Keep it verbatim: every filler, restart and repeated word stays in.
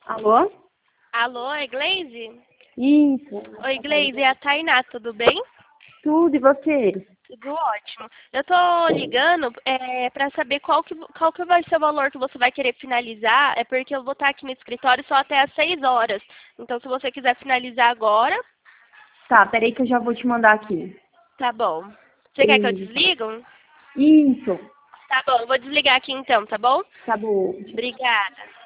Alô? Alô, é Gleise? Isso. Oi, Gleise, é a Tainá, tudo bem? Tudo, e você? Tudo ótimo. Eu tô ligando é, para saber qual que, qual que vai ser o valor que você vai querer finalizar, é porque eu vou estar aqui no escritório só até às seis horas. Então, se você quiser finalizar agora, Tá, peraí que eu já vou te mandar aqui. tá bom. Você quer que eu Isso. desligo? Isso. Tá bom, eu vou desligar aqui então, tá bom? Tá bom. Obrigada.